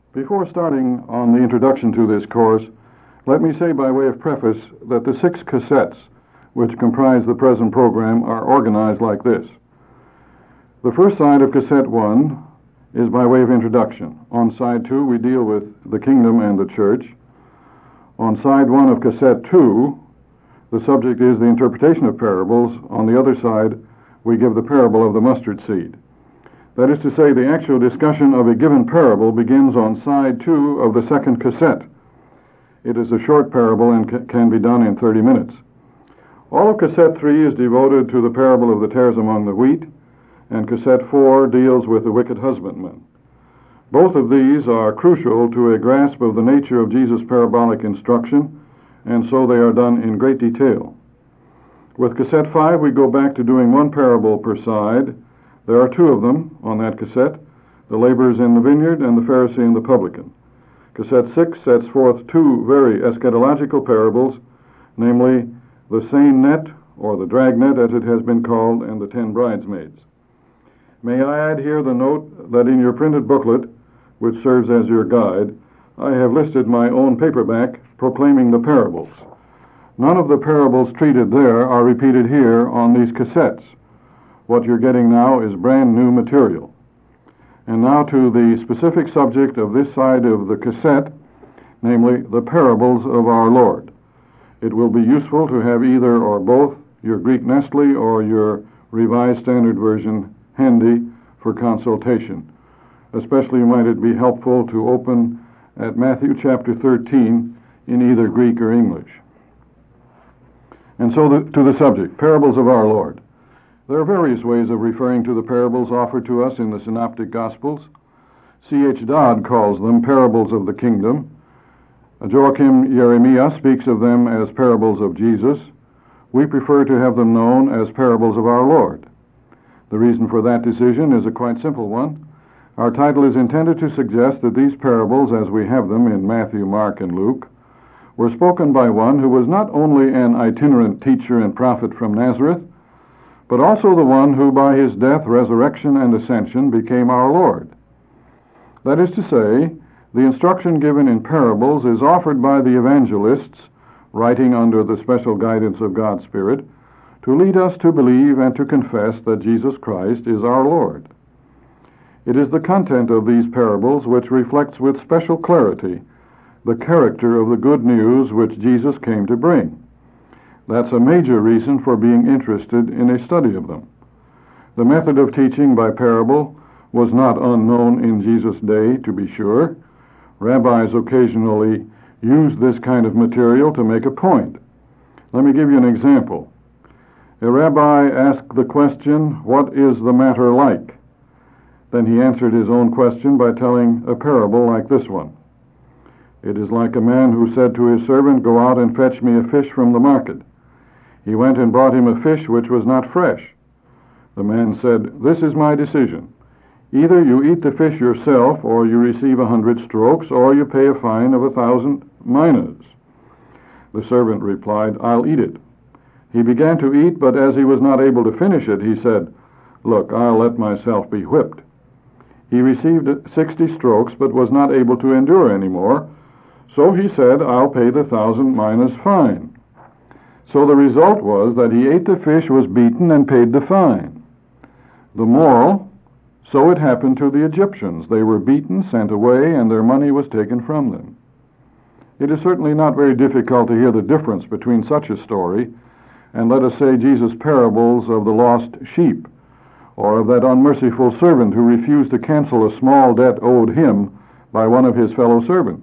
Before starting on the introduction to this course, let me say by way of preface that the 6 cassettes which comprise the present program are organized like this. The first side of cassette 1 is by way of introduction. On side 2 we deal with the kingdom and the church. On side 1 of cassette 2, the subject is the interpretation of parables. On the other side, we give the parable of the mustard seed. That is to say, the actual discussion of a given parable begins on side 2 of the second cassette. It is a short parable and can be done in 30 minutes. All of cassette 3 is devoted to the parable of the tares among the wheat, and cassette 4 deals with the wicked husbandman. Both of these are crucial to a grasp of the nature of Jesus' parabolic instruction, and so they are done in great detail. With cassette 5, we go back to doing one parable per side. There are 2 of them on that cassette, the laborers in the vineyard and the Pharisee and the publican. Cassette 6 sets forth 2 very eschatological parables, namely the seine net, or the dragnet as it has been called, and the 10 bridesmaids. May I add here the note that in your printed booklet, which serves as your guide, I have listed my own paperback proclaiming the parables. None of the parables treated there are repeated here on these cassettes. What you're getting now is brand new material. And now to the specific subject of this side of the cassette, namely the parables of our Lord. It will be useful to have either or both your Greek Nestle or your Revised Standard Version handy for consultation. Especially might it be helpful to open at Matthew chapter 13 in either Greek or English. And so to the subject, parables of our Lord. There are various ways of referring to the parables offered to us in the Synoptic Gospels. C.H. Dodd calls them parables of the kingdom. Joachim Jeremiah speaks of them as parables of Jesus. We prefer to have them known as parables of our Lord. The reason for that decision is a quite simple one. Our title is intended to suggest that these parables, as we have them in Matthew, Mark, and Luke, were spoken by one who was not only an itinerant teacher and prophet from Nazareth, but also the one who by his death, resurrection, and ascension became our Lord. That is to say, the instruction given in parables is offered by the evangelists, writing under the special guidance of God's Spirit, to lead us to believe and to confess that Jesus Christ is our Lord. It is the content of these parables which reflects with special clarity the character of the good news which Jesus came to bring. That's a major reason for being interested in a study of them. The method of teaching by parable was not unknown in Jesus' day, to be sure. Rabbis occasionally used this kind of material to make a point. Let me give you an example. A rabbi asked the question, "What is the matter like?" Then he answered his own question by telling a parable like this one. "It is like a man who said to his servant, 'Go out and fetch me a fish from the market.' He went and brought him a fish which was not fresh. The man said, 'This is my decision. Either you eat the fish yourself, or you receive 100 strokes, or you pay a fine of 1,000 minas.' The servant replied, 'I'll eat it.' He began to eat, but as he was not able to finish it, he said, 'Look, I'll let myself be whipped.' He received 60 strokes, but was not able to endure any more, so he said, 'I'll pay the 1,000 minas fine.' So the result was that he ate the fish, was beaten, and paid the fine. The moral, so it happened to the Egyptians. They were beaten, sent away, and their money was taken from them. It is certainly not very difficult to hear the difference between such a story and, let us say, Jesus' parables of the lost sheep, or of that unmerciful servant who refused to cancel a small debt owed him by one of his fellow servants.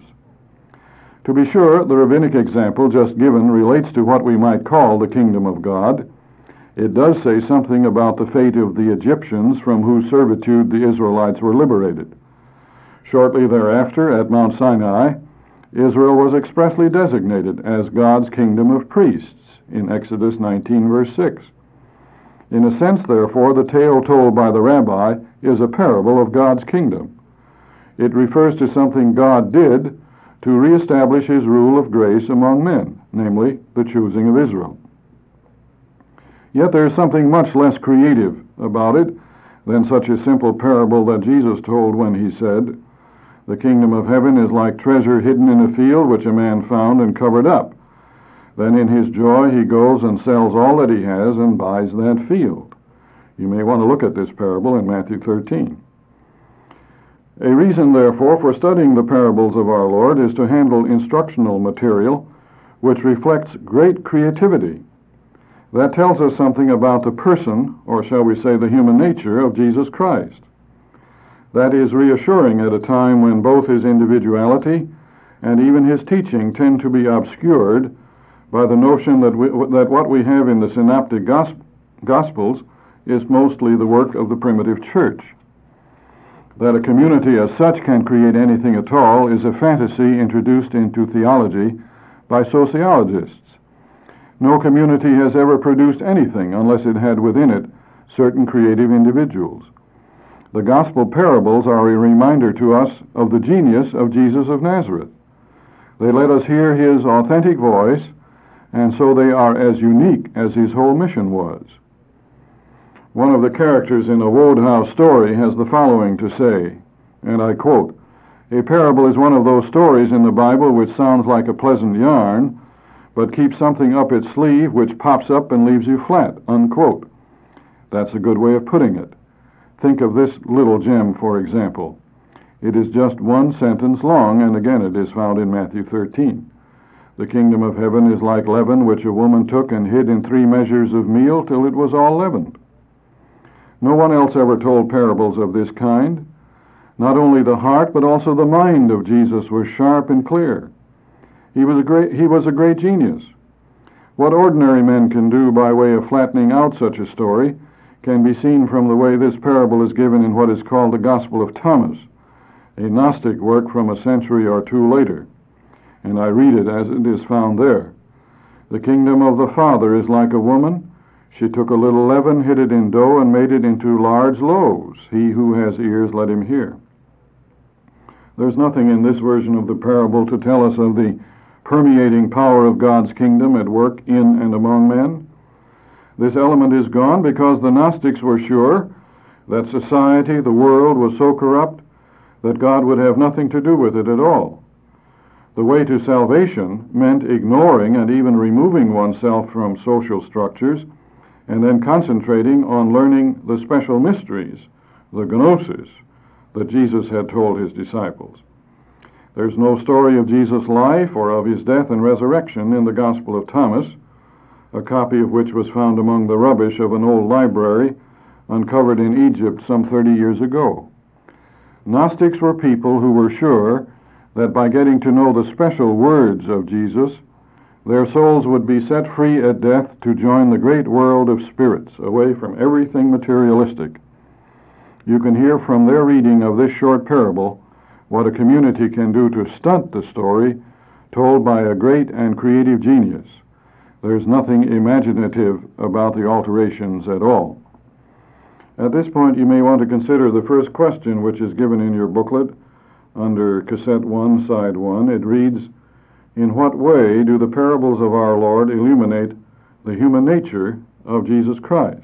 To be sure, the rabbinic example just given relates to what we might call the kingdom of God. It does say something about the fate of the Egyptians from whose servitude the Israelites were liberated. Shortly thereafter, at Mount Sinai, Israel was expressly designated as God's kingdom of priests in Exodus 19, verse 6. In a sense, therefore, the tale told by the rabbi is a parable of God's kingdom. It refers to something God did to reestablish his rule of grace among men, namely the choosing of Israel. Yet there is something much less creative about it than such a simple parable that Jesus told when he said, The kingdom of heaven is like treasure hidden in a field which a man found and covered up. Then in his joy he goes and sells all that he has and buys that field. You may want to look at this parable in Matthew 13. A reason, therefore, for studying the parables of our Lord is to handle instructional material which reflects great creativity. That tells us something about the person, or shall we say the human nature, of Jesus Christ. That is reassuring at a time when both his individuality and even his teaching tend to be obscured by the notion that what we have in the synoptic Gospels is mostly the work of the primitive church. That a community as such can create anything at all is a fantasy introduced into theology by sociologists. No community has ever produced anything unless it had within it certain creative individuals. The gospel parables are a reminder to us of the genius of Jesus of Nazareth. They let us hear his authentic voice, and so they are as unique as his whole mission was. One of the characters in a Wodehouse story has the following to say, and I quote, "A parable is one of those stories in the Bible which sounds like a pleasant yarn, but keeps something up its sleeve which pops up and leaves you flat," unquote. That's a good way of putting it. Think of this little gem, for example. It is just one sentence long, and again it is found in Matthew 13. "The kingdom of heaven is like leaven, which a woman took and hid in 3 measures of meal till it was all leavened." No one else ever told parables of this kind. Not only the heart, but also the mind of Jesus was sharp and clear. He was a great genius. What ordinary men can do by way of flattening out such a story can be seen from the way this parable is given in what is called the Gospel of Thomas, a Gnostic work from a century or two later. And I read it as it is found there. "The kingdom of the Father is like a woman. She took a little leaven, hid it in dough, and made it into large loaves. He who has ears, let him hear." There's nothing in this version of the parable to tell us of the permeating power of God's kingdom at work in and among men. This element is gone because the Gnostics were sure that society, the world, was so corrupt that God would have nothing to do with it at all. The way to salvation meant ignoring and even removing oneself from social structures and then concentrating on learning the special mysteries, the gnosis, that Jesus had told his disciples. There's no story of Jesus' life or of his death and resurrection in the Gospel of Thomas, a copy of which was found among the rubbish of an old library uncovered in Egypt some 30 years ago. Gnostics were people who were sure that by getting to know the special words of Jesus, their souls would be set free at death to join the great world of spirits, away from everything materialistic. You can hear from their reading of this short parable what a community can do to stunt the story told by a great and creative genius. There's nothing imaginative about the alterations at all. At this point, you may want to consider the first question which is given in your booklet under Cassette 1, Side 1. It reads, "In what way do the parables of our Lord illuminate the human nature of Jesus Christ?"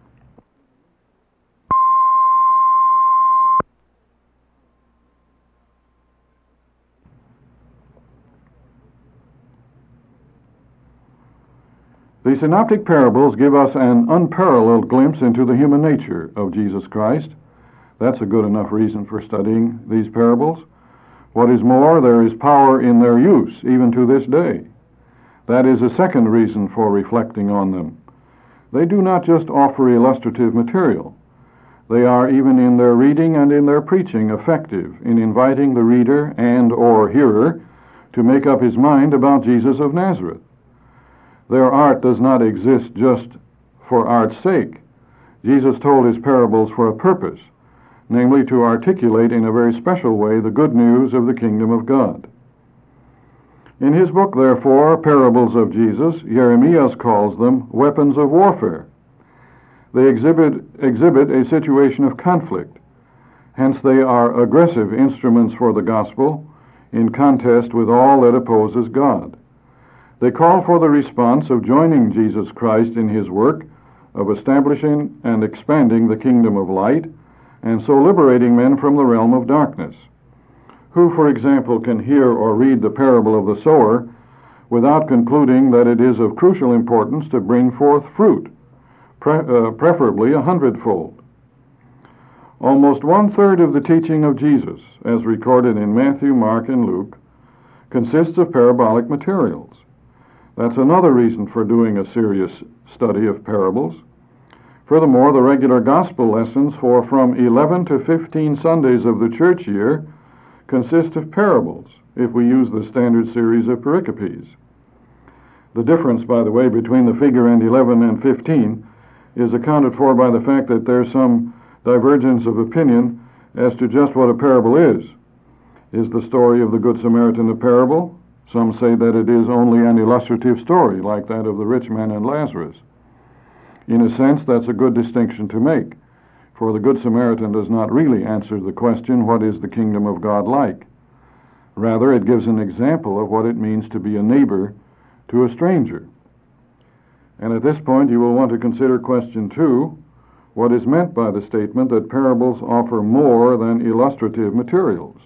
The synoptic parables give us an unparalleled glimpse into the human nature of Jesus Christ. That's a good enough reason for studying these parables. What is more, there is power in their use, even to this day. That is a second reason for reflecting on them. They do not just offer illustrative material. They are, even in their reading and in their preaching, effective in inviting the reader and or hearer to make up his mind about Jesus of Nazareth. Their art does not exist just for art's sake. Jesus told his parables for a purpose, namely to articulate in a very special way the good news of the kingdom of God. In his book, therefore, Parables of Jesus, Jeremias calls them weapons of warfare. They exhibit a situation of conflict. Hence they are aggressive instruments for the gospel in contest with all that opposes God. They call for the response of joining Jesus Christ in his work of establishing and expanding the kingdom of light, and so liberating men from the realm of darkness. Who, for example, can hear or read the parable of the sower without concluding that it is of crucial importance to bring forth fruit, preferably 100-fold? Almost one-third of the teaching of Jesus, as recorded in Matthew, Mark, and Luke, consists of parabolic materials. That's another reason for doing a serious study of parables. Furthermore, the regular gospel lessons for from 11 to 15 Sundays of the church year consist of parables, if we use the standard series of pericopes. The difference, by the way, between the figure and 11 and 15 is accounted for by the fact that there's some divergence of opinion as to just what a parable is. Is the story of the Good Samaritan a parable? Some say that it is only an illustrative story, like that of the rich man and Lazarus. In a sense, that's a good distinction to make, for the Good Samaritan does not really answer the question, what is the kingdom of God like? Rather, it gives an example of what it means to be a neighbor to a stranger. And at this point, you will want to consider question 2, what is meant by the statement that parables offer more than illustrative materials.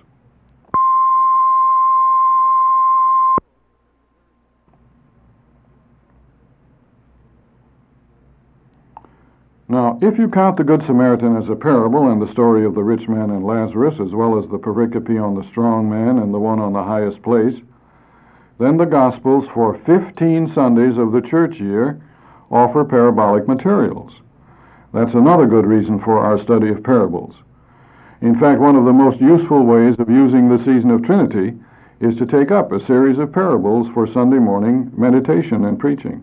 Now, if you count the Good Samaritan as a parable and the story of the rich man and Lazarus, as well as the pericope on the strong man and the one on the highest place, then the Gospels for 15 Sundays of the church year offer parabolic materials. That's another good reason for our study of parables. In fact, one of the most useful ways of using the season of Trinity is to take up a series of parables for Sunday morning meditation and preaching.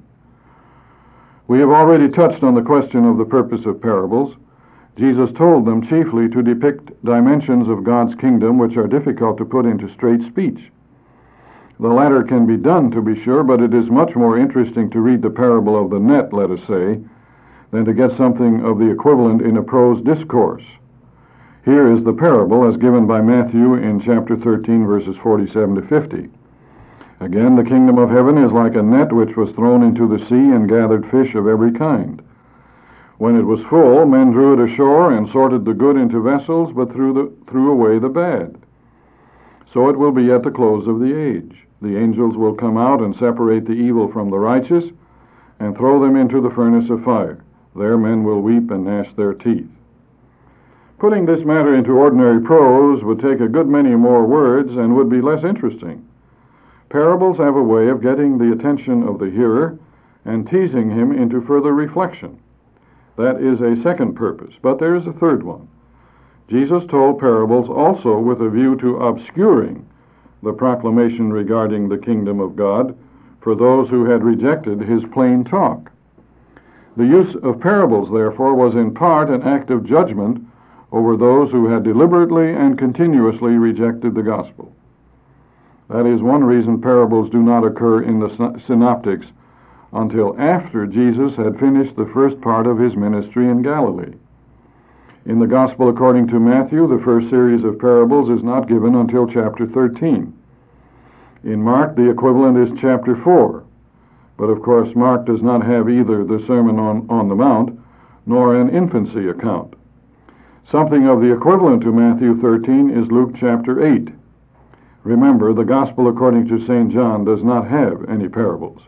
We have already touched on the question of the purpose of parables. Jesus told them chiefly to depict dimensions of God's kingdom which are difficult to put into straight speech. The latter can be done, to be sure, but it is much more interesting to read the parable of the net, let us say, than to get something of the equivalent in a prose discourse. Here is the parable as given by Matthew in chapter 13, verses 47 to 50. Again, the kingdom of heaven is like a net which was thrown into the sea and gathered fish of every kind. When it was full, men drew it ashore and sorted the good into vessels, but threw away the bad. So it will be at the close of the age. The angels will come out and separate the evil from the righteous and throw them into the furnace of fire. There men will weep and gnash their teeth. Putting this matter into ordinary prose would take a good many more words and would be less interesting. Parables have a way of getting the attention of the hearer and teasing him into further reflection. That is a second purpose, but there is a third one. Jesus told parables also with a view to obscuring the proclamation regarding the kingdom of God for those who had rejected his plain talk. The use of parables, therefore, was in part an act of judgment over those who had deliberately and continuously rejected the gospel. That is one reason parables do not occur in the synoptics until after Jesus had finished the first part of his ministry in Galilee. In the Gospel according to Matthew, the first series of parables is not given until chapter 13. In Mark, the equivalent is chapter 4. But of course, Mark does not have either the Sermon on the Mount nor an infancy account. Something of the equivalent to Matthew 13 is Luke chapter 8. Remember, the Gospel according to St. John does not have any parables.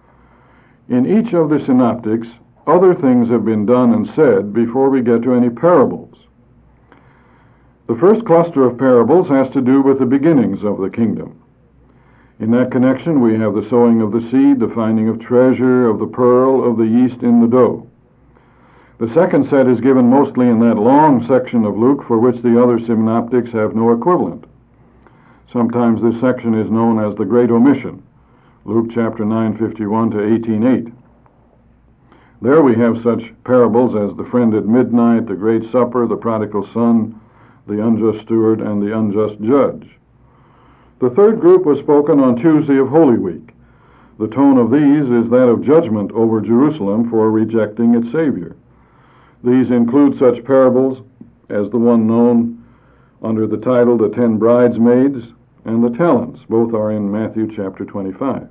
In each of the synoptics, other things have been done and said before we get to any parables. The first cluster of parables has to do with the beginnings of the kingdom. In that connection, we have the sowing of the seed, the finding of treasure, of the pearl, of the yeast in the dough. The second set is given mostly in that long section of Luke for which the other synoptics have no equivalent. Sometimes this section is known as the Great Omission, Luke chapter 9:51 to 18:8. There we have such parables as the friend at midnight, the great supper, the prodigal son, the unjust steward, and the unjust judge. The third group was spoken on Tuesday of Holy Week. The tone of these is that of judgment over Jerusalem for rejecting its Savior. These include such parables as the one known under the title The 10 Bridesmaids and the Talents. Both are in Matthew chapter 25.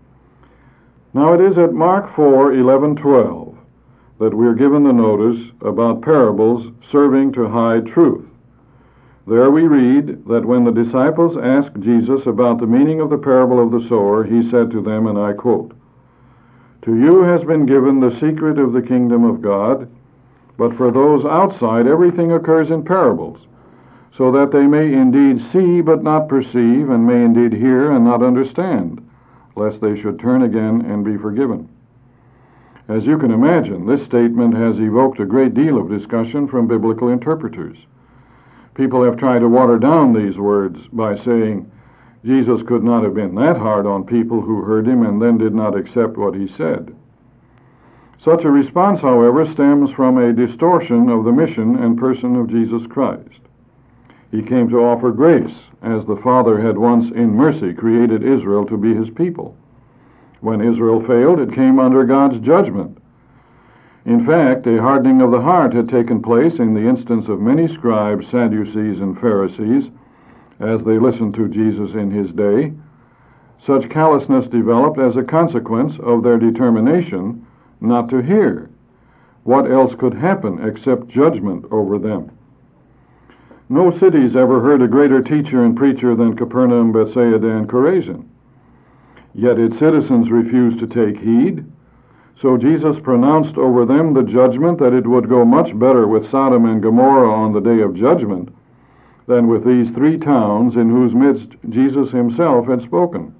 Now it is at Mark 4:11-12 that we are given the notice about parables serving to hide truth. There we read that when the disciples asked Jesus about the meaning of the parable of the sower, he said to them, and I quote, "To you has been given the secret of the kingdom of God, but for those outside everything occurs in parables, so that they may indeed see but not perceive, and may indeed hear and not understand, lest they should turn again and be forgiven." As you can imagine, this statement has evoked a great deal of discussion from biblical interpreters. People have tried to water down these words by saying Jesus could not have been that hard on people who heard him and then did not accept what he said. Such a response, however, stems from a distortion of the mission and person of Jesus Christ. He came to offer grace, as the Father had once in mercy created Israel to be his people. When Israel failed, it came under God's judgment. In fact, a hardening of the heart had taken place in the instance of many scribes, Sadducees, and Pharisees as they listened to Jesus in his day. Such callousness developed as a consequence of their determination not to hear. What else could happen except judgment over them? No cities ever heard a greater teacher and preacher than Capernaum, Bethsaida, and Chorazin. Yet its citizens refused to take heed. So Jesus pronounced over them the judgment that it would go much better with Sodom and Gomorrah on the day of judgment than with these three towns in whose midst Jesus himself had spoken.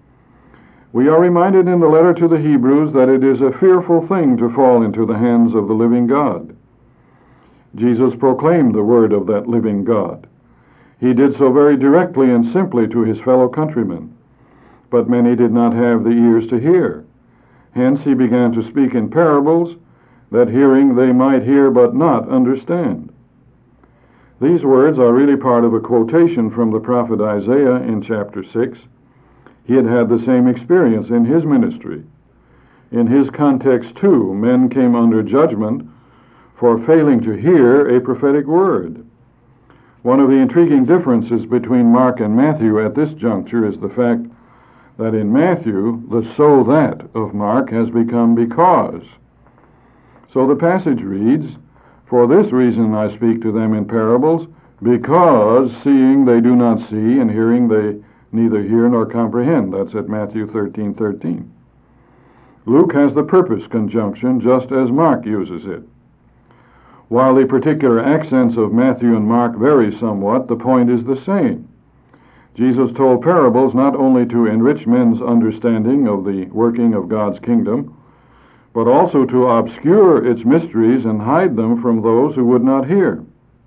We are reminded in the letter to the Hebrews that it is a fearful thing to fall into the hands of the living God. Jesus proclaimed the word of that living God. He did so very directly and simply to his fellow countrymen, but many did not have the ears to hear. Hence he began to speak in parables, that hearing they might hear but not understand. These words are really part of a quotation from the prophet Isaiah in chapter 6. He had had the same experience in his ministry. In his context, too, men came under judgment for failing to hear a prophetic word. One of the intriguing differences between Mark and Matthew at this juncture is the fact that in Matthew, the "so that" of Mark has become "because." So the passage reads, "For this reason I speak to them in parables, because seeing they do not see, and hearing they neither hear nor comprehend." That's at Matthew 13:13. Luke has the purpose conjunction just as Mark uses it. While the particular accents of Matthew and Mark vary somewhat, the point is the same. Jesus told parables not only to enrich men's understanding of the working of God's kingdom, but also to obscure its mysteries and hide them from those who would not hear.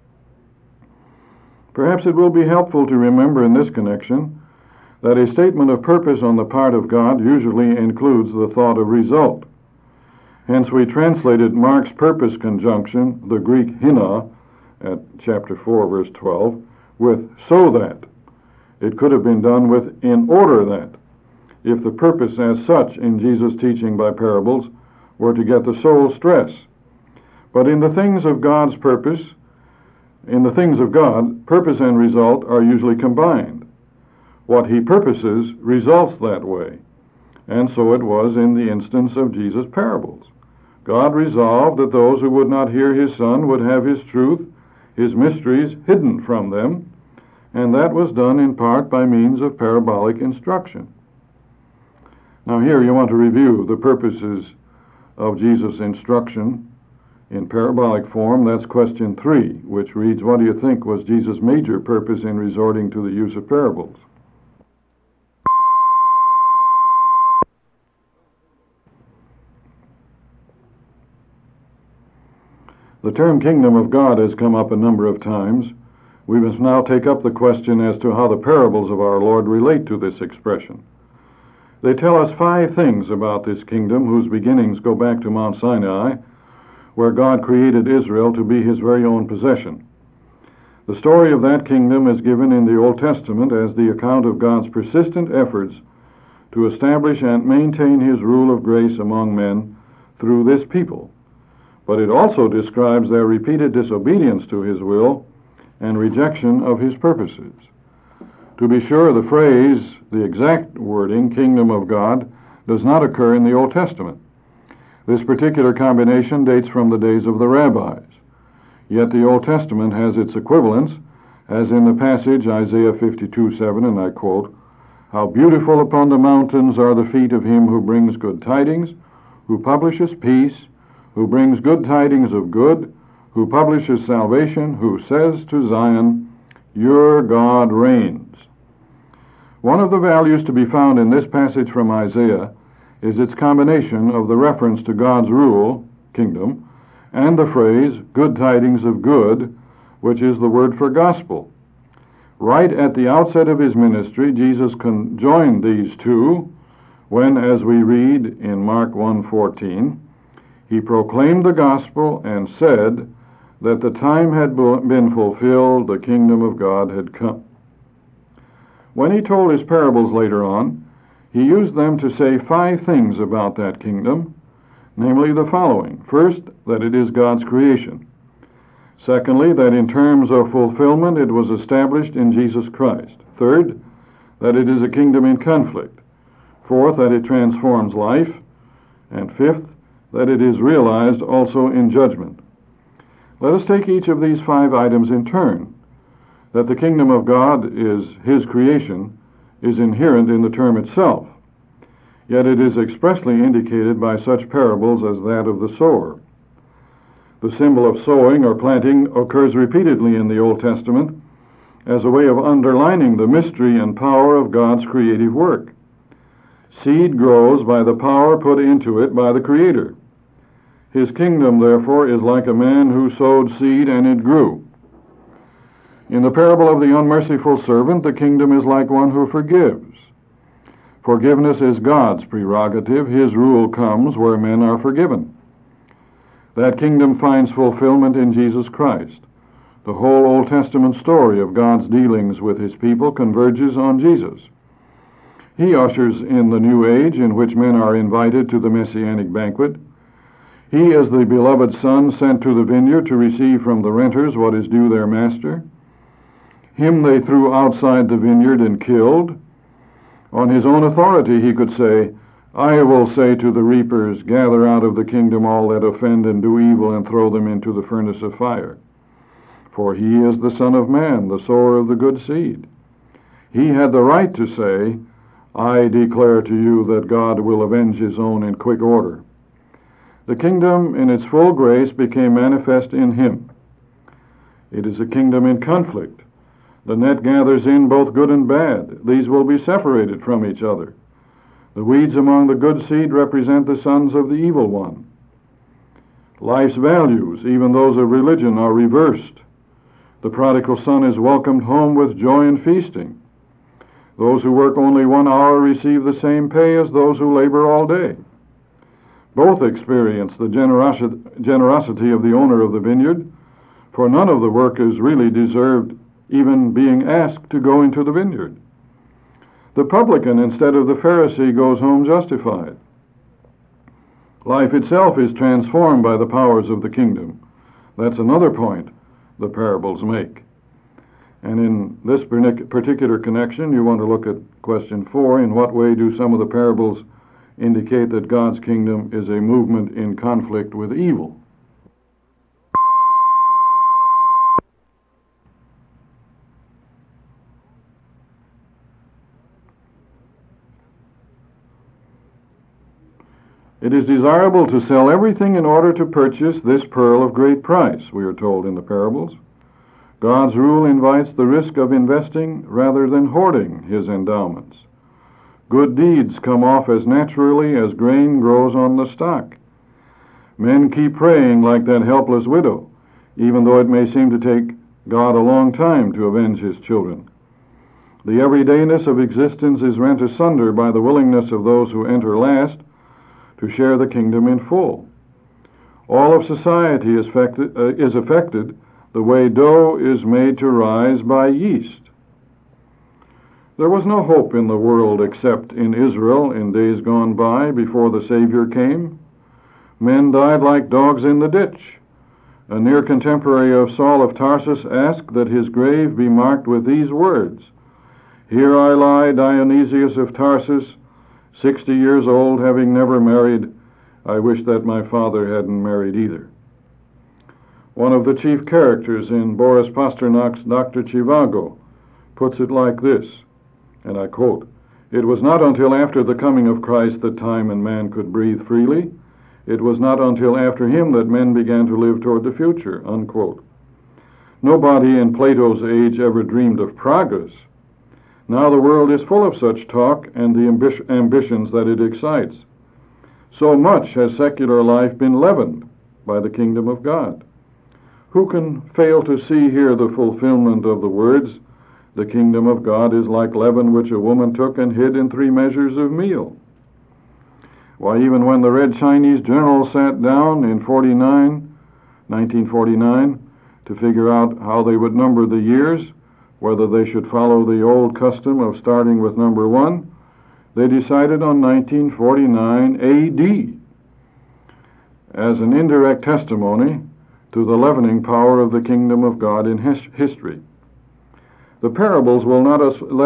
Perhaps it will be helpful to remember in this connection that a statement of purpose on the part of God usually includes the thought of result. Hence we translated Mark's purpose conjunction, the Greek hina, at chapter 4, verse 12, with "so that." It could have been done with "in order that," if the purpose as such in Jesus' teaching by parables were to get the soul stress. But in the things of God's purpose, in the things of God, purpose and result are usually combined. What he purposes results that way. And so it was in the instance of Jesus' parables. God resolved that those who would not hear his Son would have his truth, his mysteries, hidden from them, and that was done in part by means of parabolic instruction. Now here you want to review the purposes of Jesus' instruction in parabolic form. That's question 3, which reads, what do you think was Jesus' major purpose in resorting to the use of parables? The term kingdom of God has come up a number of times. We must now take up the question as to how the parables of our Lord relate to this expression. They tell us 5 things about this kingdom whose beginnings go back to Mount Sinai, where God created Israel to be his very own possession. The story of that kingdom is given in the Old Testament as the account of God's persistent efforts to establish and maintain his rule of grace among men through this people. But it also describes their repeated disobedience to his will and rejection of his purposes. To be sure, the phrase, the exact wording, kingdom of God, does not occur in the Old Testament. This particular combination dates from the days of the rabbis. Yet the Old Testament has its equivalents, as in the passage Isaiah 52:7, and I quote, "How beautiful upon the mountains are the feet of him who brings good tidings, who publishes peace, who brings good tidings of good, who publishes salvation, who says to Zion, your God reigns." One of the values to be found in this passage from Isaiah is its combination of the reference to God's rule, kingdom, and the phrase, good tidings of good, which is the word for gospel. Right at the outset of his ministry, Jesus conjoined these two when, as we read in Mark 1:14, he proclaimed the gospel and said that the time had been fulfilled, the kingdom of God had come. When he told his parables later on, he used them to say 5 things about that kingdom, namely the following. First, that it is God's creation. Secondly, that in terms of fulfillment it was established in Jesus Christ. Third, that it is a kingdom in conflict. Fourth, that it transforms life. And fifth, that it is realized also in judgment. Let us take each of these 5 items in turn. That the kingdom of God is his creation is inherent in the term itself, yet it is expressly indicated by such parables as that of the sower. The symbol of sowing or planting occurs repeatedly in the Old Testament as a way of underlining the mystery and power of God's creative work. Seed grows by the power put into it by the Creator. His kingdom, therefore, is like a man who sowed seed and it grew. In the parable of the unmerciful servant, the kingdom is like one who forgives. Forgiveness is God's prerogative. His rule comes where men are forgiven. That kingdom finds fulfillment in Jesus Christ. The whole Old Testament story of God's dealings with his people converges on Jesus. He ushers in the new age in which men are invited to the messianic banquet. He is the beloved Son sent to the vineyard to receive from the renters what is due their master. Him they threw outside the vineyard and killed. On his own authority he could say, "I will say to the reapers, gather out of the kingdom all that offend and do evil, and throw them into the furnace of fire. For he is the Son of Man, the sower of the good seed." He had the right to say, "I declare to you that God will avenge his own in quick order." The kingdom in its full grace became manifest in him. It is a kingdom in conflict. The net gathers in both good and bad. These will be separated from each other. The weeds among the good seed represent the sons of the evil one. Life's values, even those of religion, are reversed. The prodigal son is welcomed home with joy and feasting. Those who work only 1 hour receive the same pay as those who labor all day. Both experience the generosity of the owner of the vineyard, for none of the workers really deserved even being asked to go into the vineyard. The publican, instead of the Pharisee, goes home justified. Life itself is transformed by the powers of the kingdom. That's another point the parables make. And in this particular connection, you want to look at question 4. In what way do some of the parables indicate that God's kingdom is a movement in conflict with evil? It is desirable to sell everything in order to purchase this pearl of great price, we are told in the parables. God's rule invites the risk of investing rather than hoarding his endowments. Good deeds come off as naturally as grain grows on the stock. Men keep praying like that helpless widow, even though it may seem to take God a long time to avenge his children. The everydayness of existence is rent asunder by the willingness of those who enter last to share the kingdom in full. All of society is affected the way dough is made to rise by yeast. There was no hope in the world except in Israel in days gone by before the Savior came. Men died like dogs in the ditch. A near contemporary of Saul of Tarsus asked that his grave be marked with these words, "Here I lie, Dionysius of Tarsus, 60 years old, having never married. I wish that my father hadn't married either." One of the chief characters in Boris Pasternak's Dr. Zhivago puts it like this, and I quote, "It was not until after the coming of Christ that time and man could breathe freely. It was not until after him that men began to live toward the future," unquote. Nobody in Plato's age ever dreamed of progress. Now the world is full of such talk and the ambitions that it excites. So much has secular life been leavened by the kingdom of God. Who can fail to see here the fulfillment of the words, "The kingdom of God is like leaven which a woman took and hid in 3 measures of meal"? Why, even when the Red Chinese general sat down in 1949, to figure out how they would number the years, whether they should follow the old custom of starting with number 1, they decided on 1949 AD as an indirect testimony to the leavening power of the kingdom of God in history. The parables will not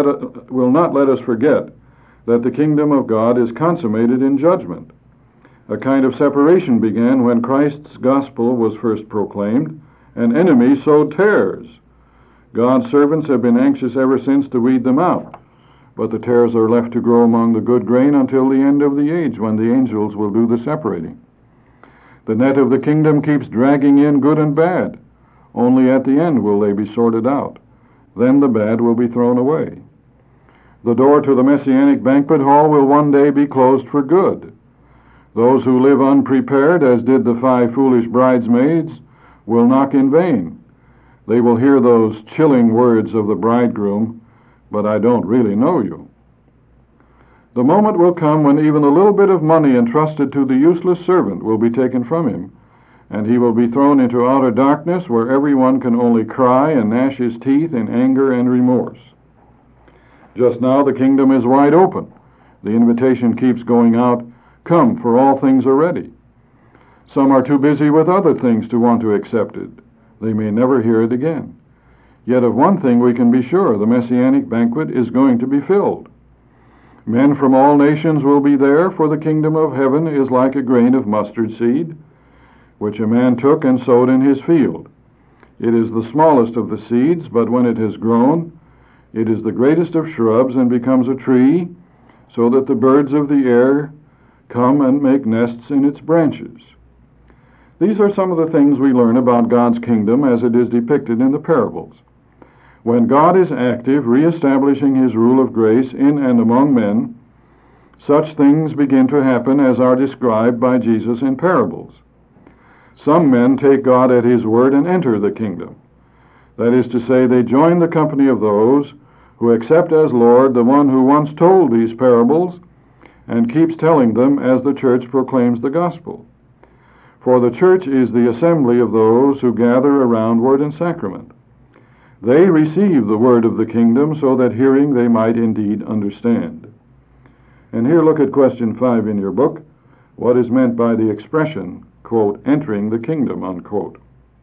let us forget that the kingdom of God is consummated in judgment. A kind of separation began when Christ's gospel was first proclaimed, and enemies sowed tares. God's servants have been anxious ever since to weed them out, but the tares are left to grow among the good grain until the end of the age, when the angels will do the separating. The net of the kingdom keeps dragging in good and bad. Only at the end will they be sorted out. Then the bad will be thrown away. The door to the Messianic banquet hall will one day be closed for good. Those who live unprepared, as did the 5 foolish bridesmaids, will knock in vain. They will hear those chilling words of the bridegroom, "But I don't really know you." The moment will come when even a little bit of money entrusted to the useless servant will be taken from him, and he will be thrown into outer darkness where everyone can only cry and gnash his teeth in anger and remorse. Just now the kingdom is wide open. The invitation keeps going out, "Come, for all things are ready." Some are too busy with other things to want to accept it. They may never hear it again. Yet of one thing we can be sure: the Messianic banquet is going to be filled. Men from all nations will be there, for the kingdom of heaven is like a grain of mustard seed, which a man took and sowed in his field. It is the smallest of the seeds, but when it has grown, it is the greatest of shrubs and becomes a tree, so that the birds of the air come and make nests in its branches. These are some of the things we learn about God's kingdom as it is depicted in the parables. When God is active, reestablishing his rule of grace in and among men, such things begin to happen as are described by Jesus in parables. Some men take God at his word and enter the kingdom. That is to say, they join the company of those who accept as Lord the one who once told these parables and keeps telling them as the church proclaims the gospel. For the church is the assembly of those who gather around word and sacrament. They receive the word of the kingdom so that hearing they might indeed understand. And here look at question 5 in your book. What is meant by the expression, quote, "entering the kingdom," unquote?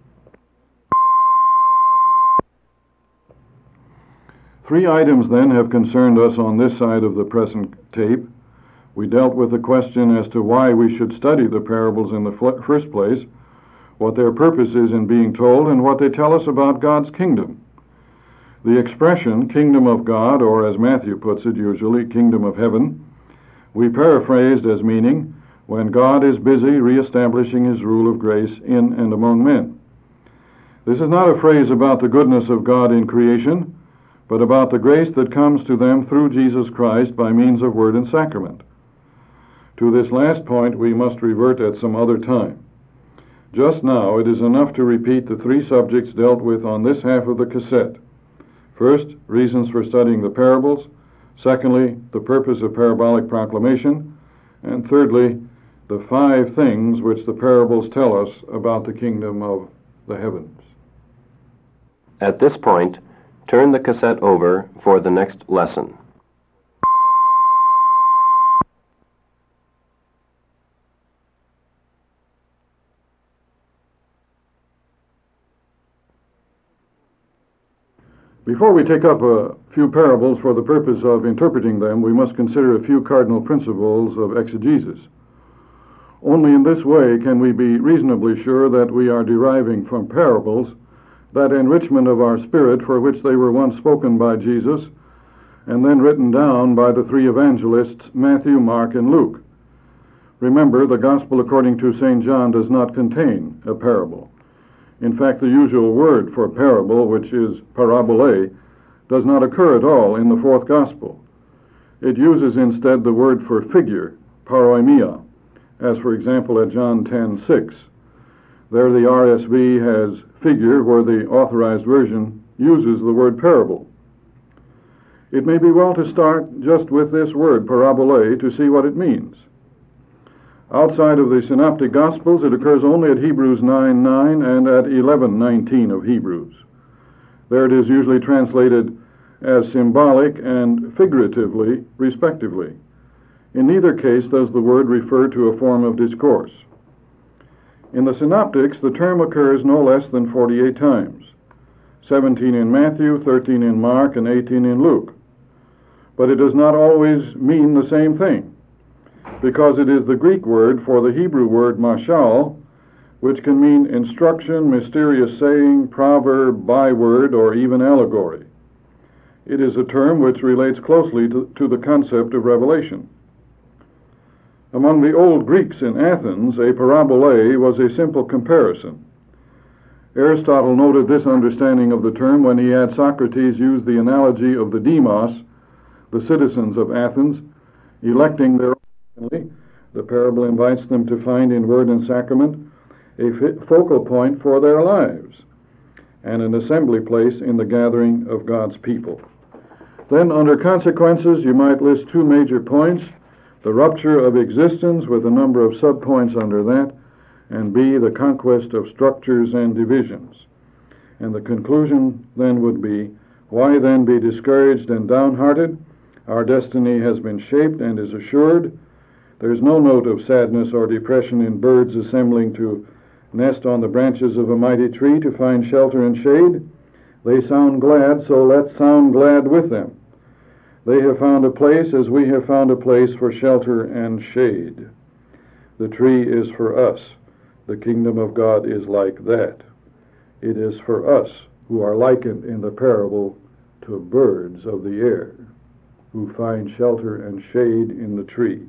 Three items then have concerned us on this side of the present tape. We dealt with the question as to why we should study the parables in the first place, what their purpose is in being told, and what they tell us about God's kingdom. The expression, kingdom of God, or as Matthew puts it usually, kingdom of heaven, we paraphrased as meaning, when God is busy reestablishing his rule of grace in and among men. This is not a phrase about the goodness of God in creation, but about the grace that comes to them through Jesus Christ by means of word and sacrament. To this last point we must revert at some other time. Just now it is enough to repeat the 3 subjects dealt with on this half of the cassette. First, reasons for studying the parables. Secondly, the purpose of parabolic proclamation. And thirdly, the 5 things which the parables tell us about the kingdom of the heavens. At this point, turn the cassette over for the next lesson. Before we take up a few parables for the purpose of interpreting them, we must consider a few cardinal principles of exegesis. Only in this way can we be reasonably sure that we are deriving from parables that enrichment of our spirit for which they were once spoken by Jesus and then written down by the three evangelists, Matthew, Mark, and Luke. Remember, the Gospel according to St. John does not contain a parable. In fact, the usual word for parable, which is parabole, does not occur at all in the fourth Gospel. It uses instead the word for figure, paroimia, as for example at John 10:6. There the RSV has figure where the Authorized Version uses the word parable. It may be well to start just with this word, parabole, to see what it means. Outside of the Synoptic Gospels, it occurs only at Hebrews 9:9 and at 11:19 of Hebrews. There it is usually translated as symbolic and figuratively, respectively. In neither case does the word refer to a form of discourse. In the Synoptics, the term occurs no less than 48 times, 17 in Matthew, 13 in Mark, and 18 in Luke. But it does not always mean the same thing, because it is the Greek word for the Hebrew word mashal, which can mean instruction, mysterious saying, proverb, byword, or even allegory. It is a term which relates closely to the concept of revelation. Among the old Greeks in Athens, a parabole was a simple comparison. Aristotle noted this understanding of the term when he had Socrates use the analogy of the demos, the citizens of Athens, electing their own family. The parable invites them to find in word and sacrament a focal point for their lives and an assembly place in the gathering of God's people. Then, under consequences, you might list two major points: the rupture of existence with a number of subpoints under that, and B, the conquest of structures and divisions. And the conclusion then would be, why then be discouraged and downhearted? Our destiny has been shaped and is assured. There is no note of sadness or depression in birds assembling to nest on the branches of a mighty tree to find shelter and shade. They sound glad, so let's sound glad with them. They have found a place as we have found a place for shelter and shade. The tree is for us. The kingdom of God is like that. It is for us who are likened in the parable to birds of the air, who find shelter and shade in the tree.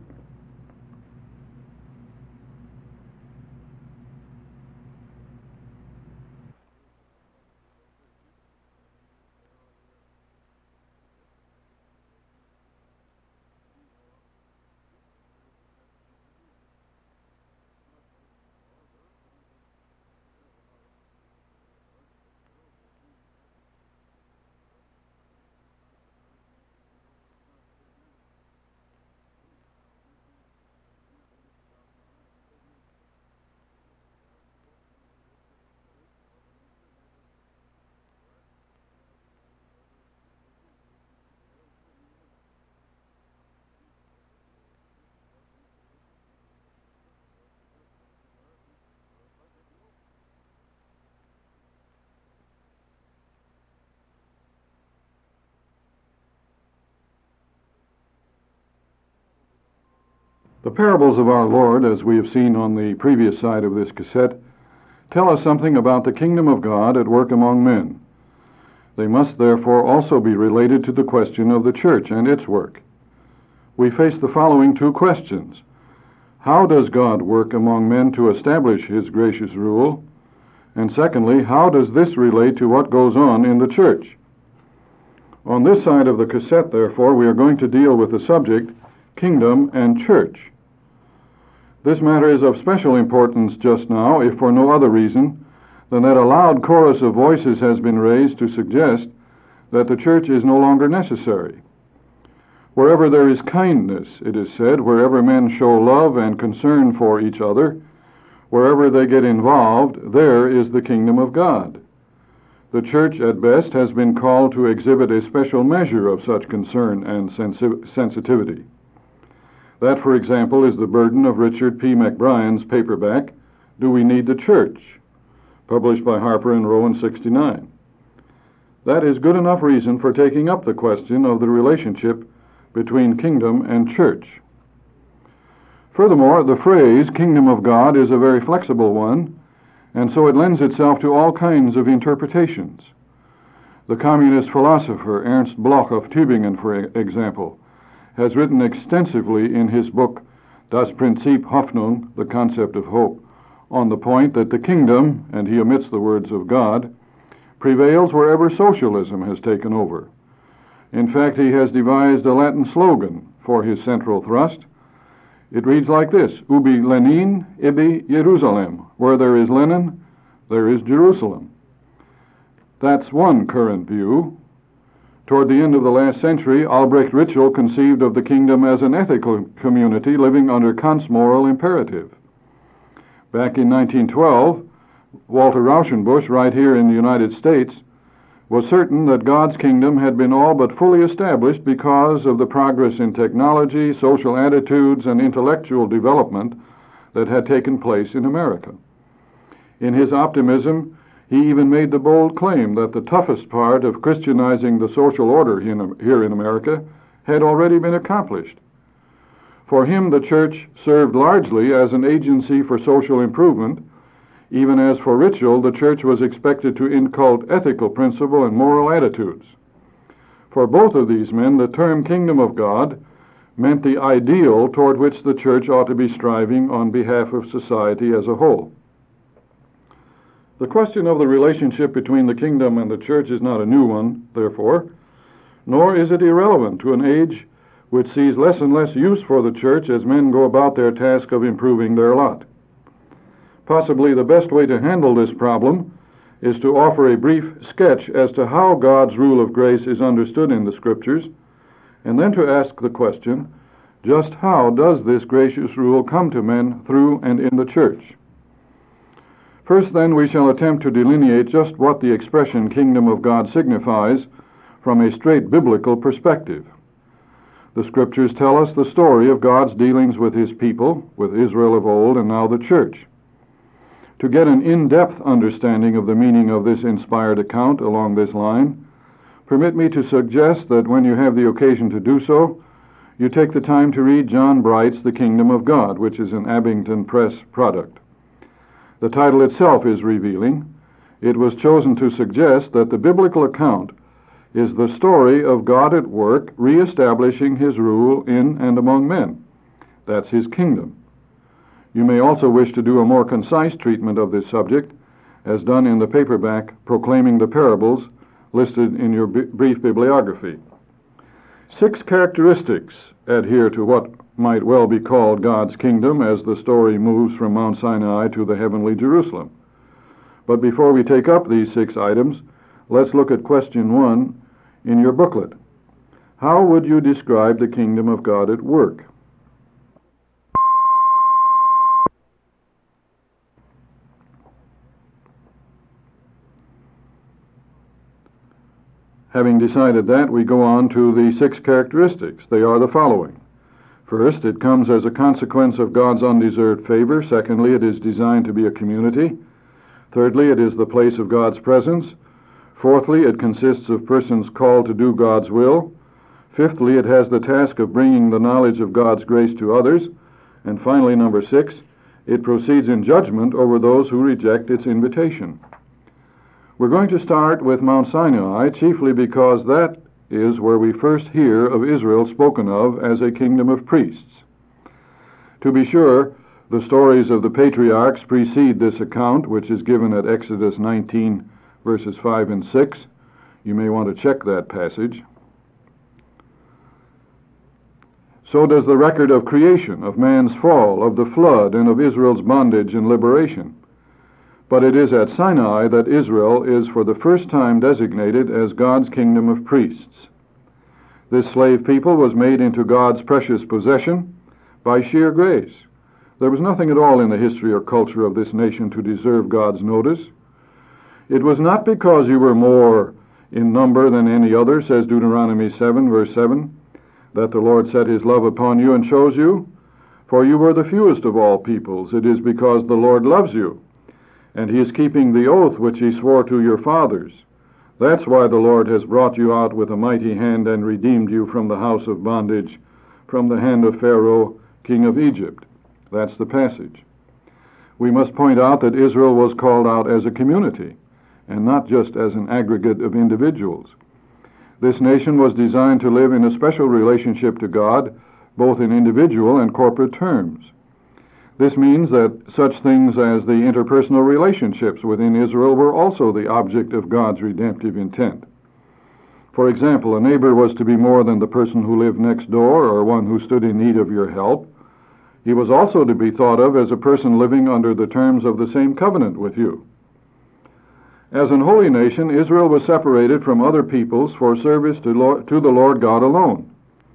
The parables of our Lord, as we have seen on the previous side of this cassette, tell us something about the kingdom of God at work among men. They must therefore also be related to the question of the church and its work. We face the following two questions. How does God work among men to establish his gracious rule? And secondly, how does this relate to what goes on in the church? On this side of the cassette, therefore, we are going to deal with the subject, kingdom and church. This matter is of special importance just now, if for no other reason than that a loud chorus of voices has been raised to suggest that the church is no longer necessary. Wherever there is kindness, it is said, wherever men show love and concern for each other, wherever they get involved, there is the kingdom of God. The church, at best, has been called to exhibit a special measure of such concern and sensitivity. That, for example, is the burden of Richard P. McBrien's paperback, Do We Need the Church?, published by Harper and Row in '69. That is good enough reason for taking up the question of the relationship between kingdom and church. Furthermore, the phrase kingdom of God is a very flexible one, and so it lends itself to all kinds of interpretations. The communist philosopher Ernst Bloch of Tübingen, for example, has written extensively in his book Das Prinzip Hoffnung, the concept of hope, on the point that the kingdom, and he omits the words of God, prevails wherever socialism has taken over. In fact, he has devised a Latin slogan for his central thrust. It reads like this: Ubi Lenin, ibi Jerusalem. Where there is Lenin, there is Jerusalem. That's one current view. Toward the end of the last century, Albrecht Ritschl conceived of the kingdom as an ethical community living under Kant's moral imperative. Back in 1912, Walter Rauschenbusch, right here in the United States, was certain that God's kingdom had been all but fully established because of the progress in technology, social attitudes, and intellectual development that had taken place in America. In his optimism, he even made the bold claim that the toughest part of Christianizing the social order here in America had already been accomplished. For him, the church served largely as an agency for social improvement, even as for Ritschl, the church was expected to inculcate ethical principle and moral attitudes. For both of these men, the term kingdom of God meant the ideal toward which the church ought to be striving on behalf of society as a whole. The question of the relationship between the kingdom and the church is not a new one, therefore, nor is it irrelevant to an age which sees less and less use for the church as men go about their task of improving their lot. Possibly the best way to handle this problem is to offer a brief sketch as to how God's rule of grace is understood in the Scriptures, and then to ask the question, just how does this gracious rule come to men through and in the church? First, then, we shall attempt to delineate just what the expression kingdom of God signifies from a straight biblical perspective. The Scriptures tell us the story of God's dealings with His people, with Israel of old, and now the church. To get an in-depth understanding of the meaning of this inspired account along this line, permit me to suggest that when you have the occasion to do so, you take the time to read John Bright's The Kingdom of God, which is an Abington Press product. The title itself is revealing. It was chosen to suggest that the biblical account is the story of God at work reestablishing His rule in and among men. That's His kingdom. You may also wish to do a more concise treatment of this subject, as done in the paperback Proclaiming the Parables, listed in your brief bibliography. 6 characteristics adhere to what might well be called God's kingdom as the story moves from Mount Sinai to the heavenly Jerusalem. But before we take up these 6 items, let's look at question 1 in your booklet. How would you describe the kingdom of God at work? Having decided that, we go on to the 6 characteristics. They are the following. First, it comes as a consequence of God's undeserved favor. Secondly, it is designed to be a community. Thirdly, it is the place of God's presence. Fourthly, it consists of persons called to do God's will. Fifthly, it has the task of bringing the knowledge of God's grace to others. And finally, number 6, it proceeds in judgment over those who reject its invitation. We're going to start with Mount Sinai, chiefly because that is where we first hear of Israel spoken of as a kingdom of priests. To be sure, the stories of the patriarchs precede this account, which is given at Exodus 19, verses 5 and 6. You may want to check that passage. So does the record of creation, of man's fall, of the flood, and of Israel's bondage and liberation. But it is at Sinai that Israel is for the first time designated as God's kingdom of priests. This slave people was made into God's precious possession by sheer grace. There was nothing at all in the history or culture of this nation to deserve God's notice. It was not because you were more in number than any other, says Deuteronomy 7, verse 7, that the Lord set His love upon you and chose you. For you were the fewest of all peoples. It is because the Lord loves you, and He is keeping the oath which He swore to your fathers. That's why the Lord has brought you out with a mighty hand and redeemed you from the house of bondage, from the hand of Pharaoh, king of Egypt. That's the passage. We must point out that Israel was called out as a community, and not just as an aggregate of individuals. This nation was designed to live in a special relationship to God, both in individual and corporate terms. This means that such things as the interpersonal relationships within Israel were also the object of God's redemptive intent. For example, a neighbor was to be more than the person who lived next door or one who stood in need of your help. He was also to be thought of as a person living under the terms of the same covenant with you. As an holy nation, Israel was separated from other peoples for service to the Lord God alone.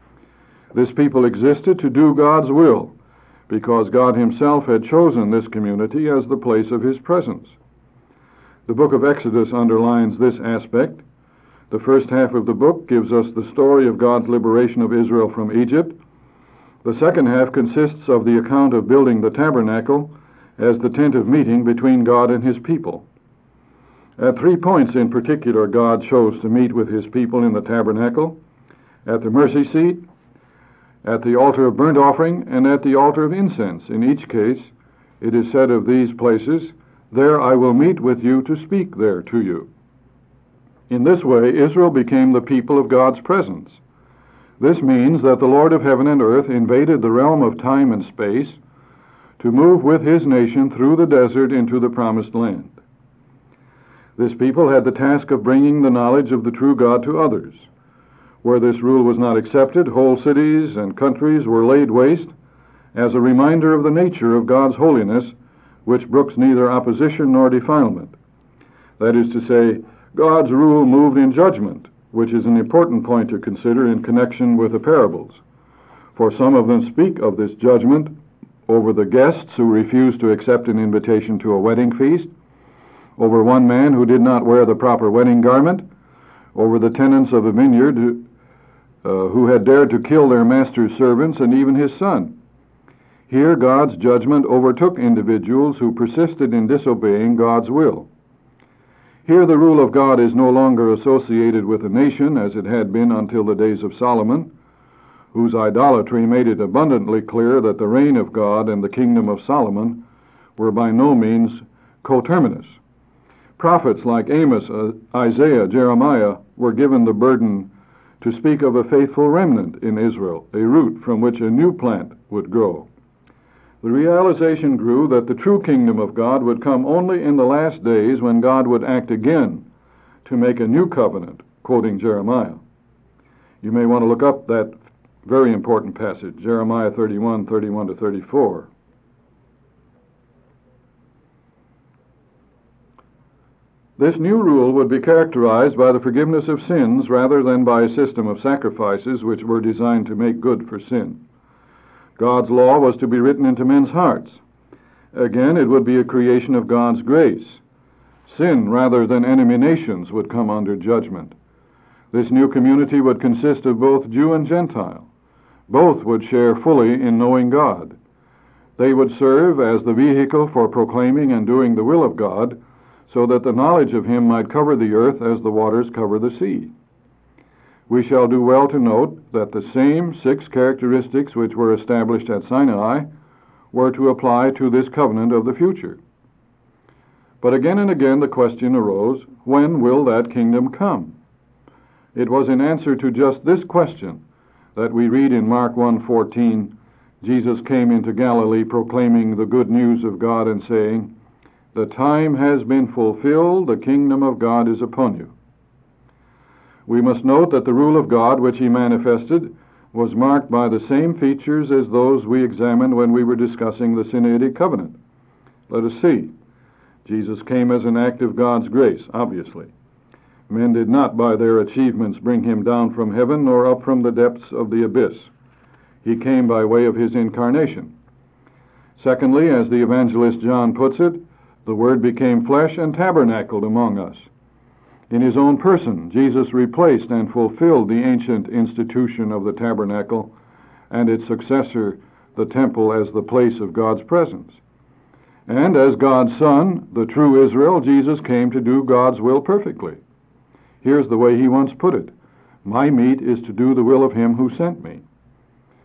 This people existed to do God's will, because God himself had chosen this community as the place of his presence. The book of Exodus underlines this aspect. The first half of the book gives us the story of God's liberation of Israel from Egypt. The second half consists of the account of building the tabernacle as the tent of meeting between God and his people. At 3 points in particular, God chose to meet with his people in the tabernacle: at the mercy seat, at the altar of burnt offering, and at the altar of incense. In each case, it is said of these places, "There I will meet with you to speak there to you." In this way, Israel became the people of God's presence. This means that the Lord of heaven and earth invaded the realm of time and space to move with his nation through the desert into the promised land. This people had the task of bringing the knowledge of the true God to others. Where this rule was not accepted, whole cities and countries were laid waste as a reminder of the nature of God's holiness, which brooks neither opposition nor defilement. That is to say, God's rule moved in judgment, which is an important point to consider in connection with the parables. For some of them speak of this judgment over the guests who refused to accept an invitation to a wedding feast, over one man who did not wear the proper wedding garment, over the tenants of a vineyard who had dared to kill their master's servants and even his son. Here God's judgment overtook individuals who persisted in disobeying God's will. Here the rule of God is no longer associated with a nation as it had been until the days of Solomon, whose idolatry made it abundantly clear that the reign of God and the kingdom of Solomon were by no means coterminous. Prophets like Amos, Isaiah, Jeremiah were given the burden to speak of a faithful remnant in Israel, a root from which a new plant would grow. The realization grew that the true kingdom of God would come only in the last days, when God would act again to make a new covenant, quoting Jeremiah. You may want to look up that very important passage, Jeremiah 31 to 34. This new rule would be characterized by the forgiveness of sins rather than by a system of sacrifices which were designed to make good for sin. God's law was to be written into men's hearts. Again, it would be a creation of God's grace. Sin, rather than enemy nations, would come under judgment. This new community would consist of both Jew and Gentile. Both would share fully in knowing God. They would serve as the vehicle for proclaiming and doing the will of God, so that the knowledge of him might cover the earth as the waters cover the sea. We shall do well to note that the same 6 characteristics which were established at Sinai were to apply to this covenant of the future. But again and again the question arose, when will that kingdom come? It was in answer to just this question that we read in Mark 1:14, Jesus came into Galilee proclaiming the good news of God and saying, "The time has been fulfilled, the kingdom of God is upon you." We must note that the rule of God which he manifested was marked by the same features as those we examined when we were discussing the Sinaitic covenant. Let us see. Jesus came as an act of God's grace, obviously. Men did not by their achievements bring him down from heaven nor up from the depths of the abyss. He came by way of his incarnation. Secondly, as the evangelist John puts it, the Word became flesh and tabernacled among us. In his own person, Jesus replaced and fulfilled the ancient institution of the tabernacle and its successor, the temple, as the place of God's presence. And as God's Son, the true Israel, Jesus came to do God's will perfectly. Here's the way he once put it: "My meat is to do the will of him who sent me."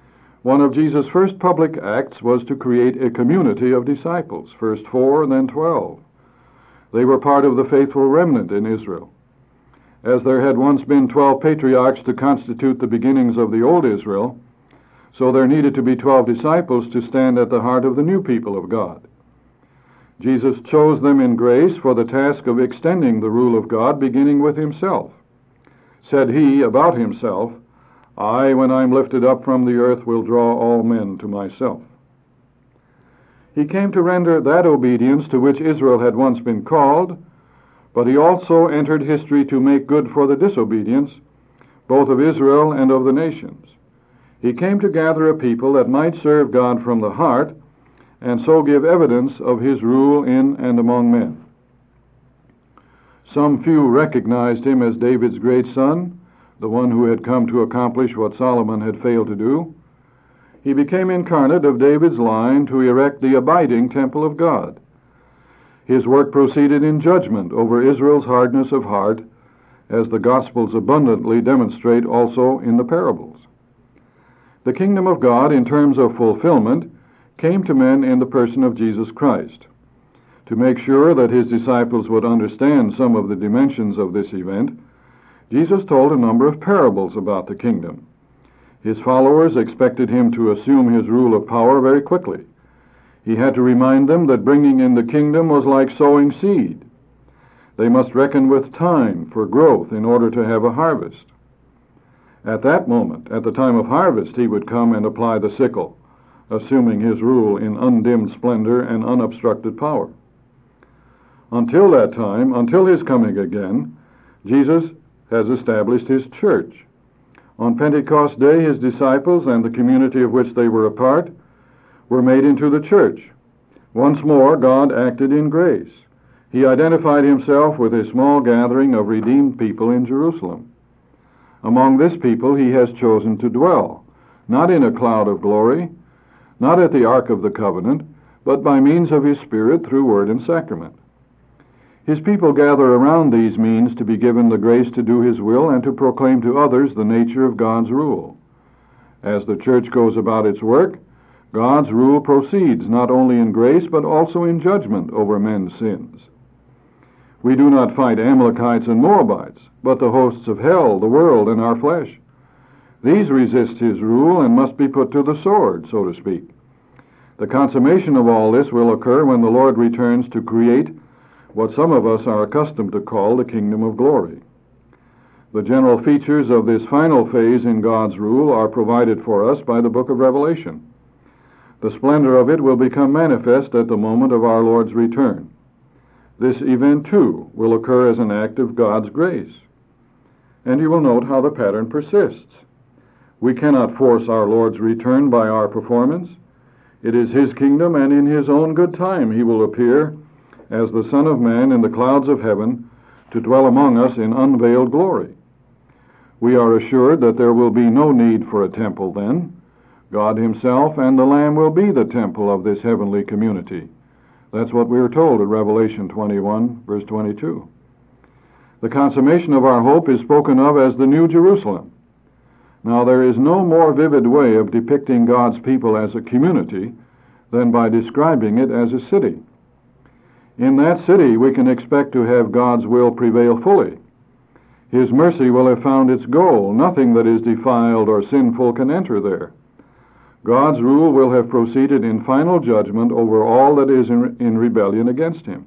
One of Jesus' first public acts was to create a community of disciples, first 4, then 12. They were part of the faithful remnant in Israel. As there had once been 12 patriarchs to constitute the beginnings of the old Israel, so there needed to be 12 disciples to stand at the heart of the new people of God. Jesus chose them in grace for the task of extending the rule of God, beginning with himself. Said he about himself, "I, when I'm lifted up from the earth, will draw all men to myself." He came to render that obedience to which Israel had once been called, but he also entered history to make good for the disobedience, both of Israel and of the nations. He came to gather a people that might serve God from the heart, and so give evidence of his rule in and among men. Some few recognized him as David's great son, the one who had come to accomplish what Solomon had failed to do. He became incarnate of David's line to erect the abiding temple of God. His work proceeded in judgment over Israel's hardness of heart, as the Gospels abundantly demonstrate also in the parables. The kingdom of God, in terms of fulfillment, came to men in the person of Jesus Christ. To make sure that his disciples would understand some of the dimensions of this event, Jesus told a number of parables about the kingdom. His followers expected him to assume his rule of power very quickly. He had to remind them that bringing in the kingdom was like sowing seed. They must reckon with time for growth in order to have a harvest. At that moment, at the time of harvest, he would come and apply the sickle, assuming his rule in undimmed splendor and unobstructed power. Until that time, until his coming again, Jesus has established his church. On Pentecost Day, his disciples and the community of which they were a part were made into the church. Once more, God acted in grace. He identified himself with a small gathering of redeemed people in Jerusalem. Among this people he has chosen to dwell, not in a cloud of glory, not at the Ark of the Covenant, but by means of his Spirit through word and sacrament. His people gather around these means to be given the grace to do his will and to proclaim to others the nature of God's rule. As the church goes about its work, God's rule proceeds not only in grace but also in judgment over men's sins. We do not fight Amalekites and Moabites, but the hosts of hell, the world, and our flesh. These resist his rule and must be put to the sword, so to speak. The consummation of all this will occur when the Lord returns to create what some of us are accustomed to call the kingdom of glory. The general features of this final phase in God's rule are provided for us by the book of Revelation. The splendor of it will become manifest at the moment of our Lord's return. This event, too, will occur as an act of God's grace. And you will note how the pattern persists. We cannot force our Lord's return by our performance. It is his kingdom, and in his own good time he will appear as the Son of Man in the clouds of heaven to dwell among us in unveiled glory. We are assured that there will be no need for a temple then. God himself and the Lamb will be the temple of this heavenly community. That's what we are told in Revelation 21, verse 22. The consummation of our hope is spoken of as the New Jerusalem. Now, there is no more vivid way of depicting God's people as a community than by describing it as a city. In that city, we can expect to have God's will prevail fully. His mercy will have found its goal. Nothing that is defiled or sinful can enter there. God's rule will have proceeded in final judgment over all that is in rebellion against him.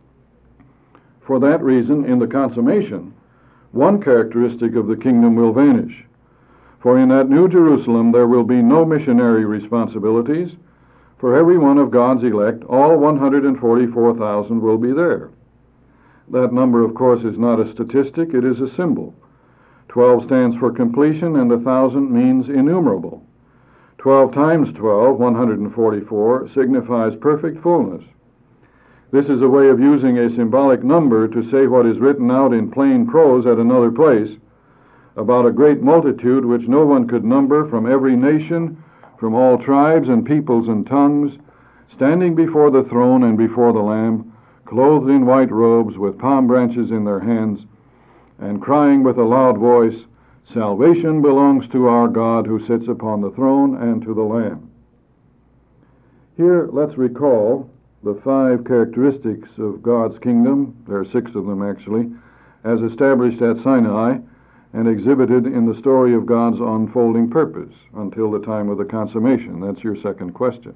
For that reason, in the consummation, one characteristic of the kingdom will vanish. For in that New Jerusalem there will be no missionary responsibilities. For every one of God's elect, all 144,000 will be there. That number, of course, is not a statistic, it is a symbol. 12 stands for completion, and 1,000 means innumerable. 12 times 12, 144, signifies perfect fullness. This is a way of using a symbolic number to say what is written out in plain prose at another place about a great multitude which no one could number, from every nation, from all tribes and peoples and tongues, standing before the throne and before the Lamb, clothed in white robes with palm branches in their hands, and crying with a loud voice, Salvation belongs to our God who sits upon the throne and to the Lamb. Here, let's recall the 5 characteristics of God's kingdom, there are 6 of them actually, as established at Sinai and exhibited in the story of God's unfolding purpose until the time of the consummation. That's your second question.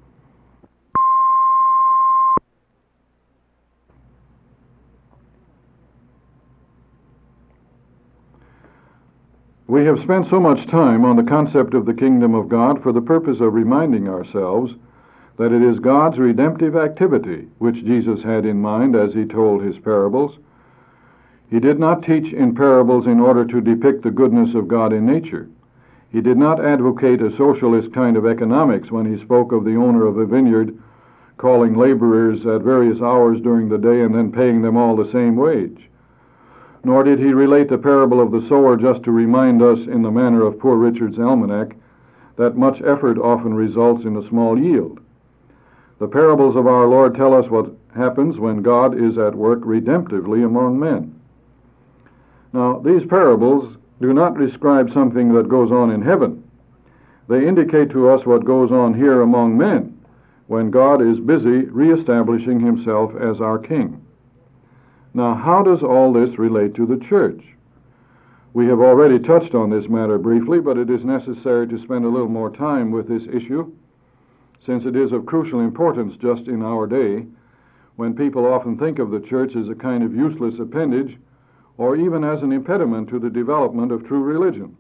We have spent so much time on the concept of the kingdom of God for the purpose of reminding ourselves that it is God's redemptive activity which Jesus had in mind as he told his parables. He did not teach in parables in order to depict the goodness of God in nature. He did not advocate a socialist kind of economics when he spoke of the owner of a vineyard calling laborers at various hours during the day and then paying them all the same wage. Nor did he relate the parable of the sower just to remind us, in the manner of Poor Richard's Almanac, that much effort often results in a small yield. The parables of our Lord tell us what happens when God is at work redemptively among men. Now, these parables do not describe something that goes on in heaven. They indicate to us what goes on here among men when God is busy reestablishing himself as our king. Now, how does all this relate to the church? We have already touched on this matter briefly, but it is necessary to spend a little more time with this issue, since it is of crucial importance just in our day, when people often think of the church as a kind of useless appendage, or even as an impediment to the development of true religion.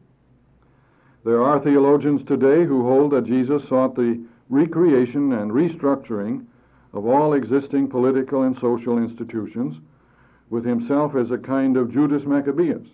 There are theologians today who hold that Jesus sought the recreation and restructuring of all existing political and social institutions, with himself as a kind of Judas Maccabeus.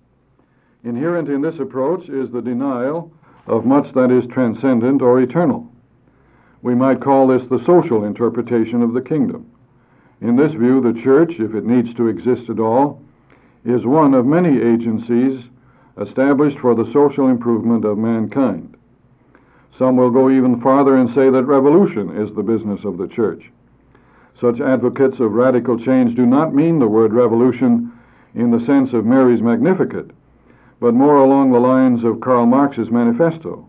Inherent in this approach is the denial of much that is transcendent or eternal. We might call this the social interpretation of the kingdom. In this view, the church, if it needs to exist at all, is one of many agencies established for the social improvement of mankind. Some will go even farther and say that revolution is the business of the church. Such advocates of radical change do not mean the word revolution in the sense of Mary's Magnificat, but more along the lines of Karl Marx's Manifesto.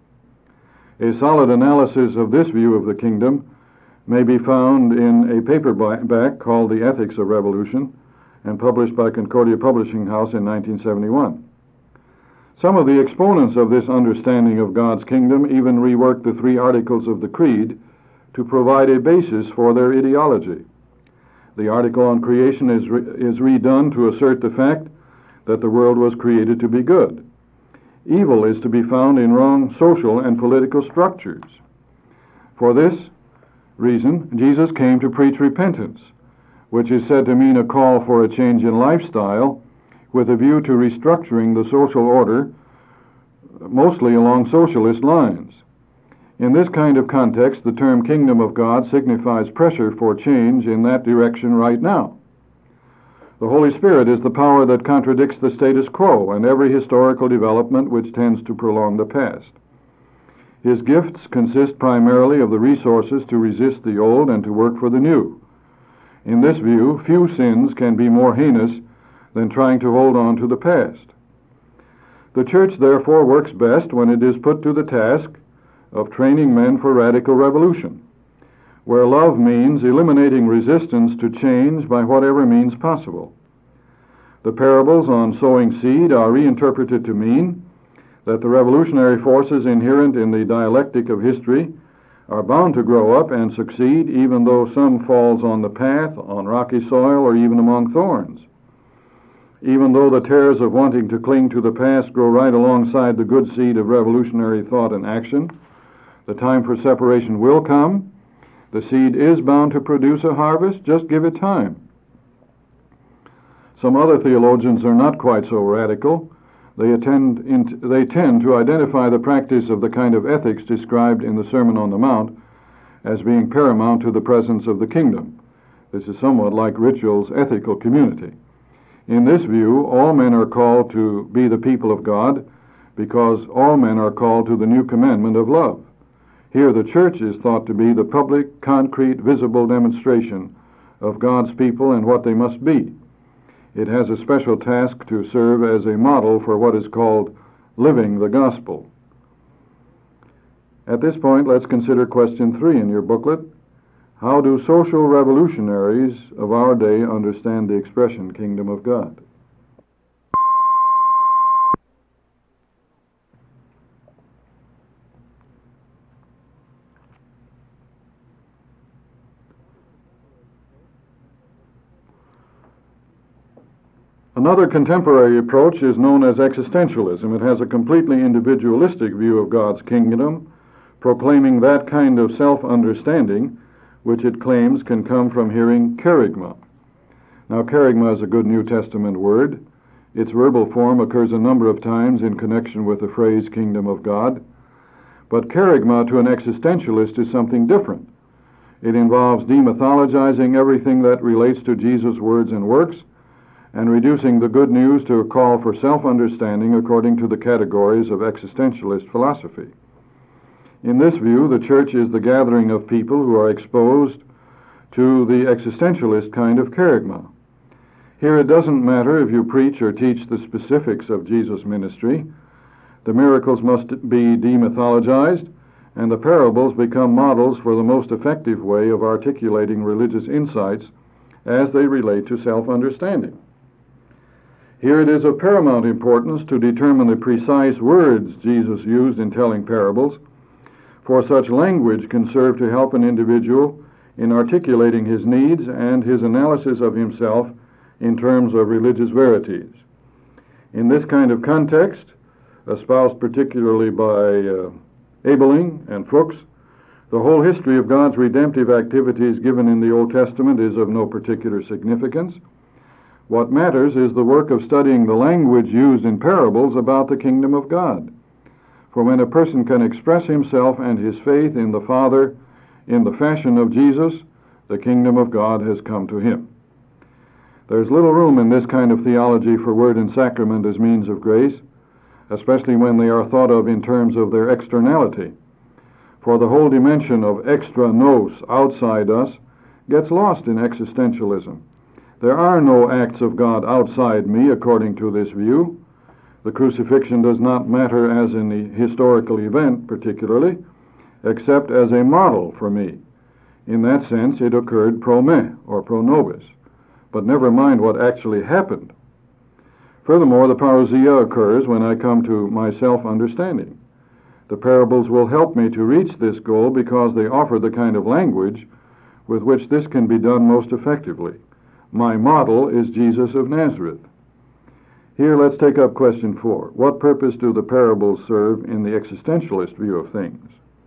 A solid analysis of this view of the kingdom may be found in a paperback called The Ethics of Revolution and published by Concordia Publishing House in 1971. Some of the exponents of this understanding of God's kingdom even reworked the 3 articles of the Creed to provide a basis for their ideology. The article on creation is redone to assert the fact that the world was created to be good. Evil is to be found in wrong social and political structures. For this reason, Jesus came to preach repentance, which is said to mean a call for a change in lifestyle with a view to restructuring the social order, mostly along socialist lines. In this kind of context, the term kingdom of God signifies pressure for change in that direction right now. The Holy Spirit is the power that contradicts the status quo and every historical development which tends to prolong the past. His gifts consist primarily of the resources to resist the old and to work for the new. In this view, few sins can be more heinous than trying to hold on to the past. The church, therefore, works best when it is put to the task of training men for radical revolution, where love means eliminating resistance to change by whatever means possible. The parables on sowing seed are reinterpreted to mean that the revolutionary forces inherent in the dialectic of history are bound to grow up and succeed, even though some falls on the path, on rocky soil, or even among thorns. Even though the tares of wanting to cling to the past grow right alongside the good seed of revolutionary thought and action, the time for separation will come. The seed is bound to produce a harvest. Just give it time. Some other theologians are not quite so radical. They tend to identify the practice of the kind of ethics described in the Sermon on the Mount as being paramount to the presence of the kingdom. This is somewhat like Ritschl's ethical community. In this view, all men are called to be the people of God because all men are called to the new commandment of love. Here the church is thought to be the public, concrete, visible demonstration of God's people and what they must be. It has a special task to serve as a model for what is called living the gospel. At this point, let's consider question 3 in your booklet. How do social revolutionaries of our day understand the expression kingdom of God? Another contemporary approach is known as existentialism. It has a completely individualistic view of God's kingdom, proclaiming that kind of self-understanding which it claims can come from hearing kerygma. Now, kerygma is a good New Testament word. Its verbal form occurs a number of times in connection with the phrase kingdom of God. But kerygma to an existentialist is something different. It involves demythologizing everything that relates to Jesus' words and works, and reducing the good news to a call for self-understanding according to the categories of existentialist philosophy. In this view, the church is the gathering of people who are exposed to the existentialist kind of kerygma. Here it doesn't matter if you preach or teach the specifics of Jesus' ministry. The miracles must be demythologized, and the parables become models for the most effective way of articulating religious insights as they relate to self-understanding. Here it is of paramount importance to determine the precise words Jesus used in telling parables, for such language can serve to help an individual in articulating his needs and his analysis of himself in terms of religious verities. In this kind of context, espoused particularly by Abeling and Fuchs, the whole history of God's redemptive activities given in the Old Testament is of no particular significance. What matters is the work of studying the language used in parables about the kingdom of God. For when a person can express himself and his faith in the Father in the fashion of Jesus, the kingdom of God has come to him. There's little room in this kind of theology for word and sacrament as means of grace, especially when they are thought of in terms of their externality. For the whole dimension of extra nos, outside us, gets lost in existentialism. There are no acts of God outside me, according to this view. The crucifixion does not matter as in the historical event, particularly, except as a model for me. In that sense, it occurred pro me, or pro nobis. But never mind what actually happened. Furthermore, the parousia occurs when I come to my self-understanding. The parables will help me to reach this goal because they offer the kind of language with which this can be done most effectively. My model is Jesus of Nazareth. Here, let's take up question 4. What purpose do the parables serve in the existentialist view of things?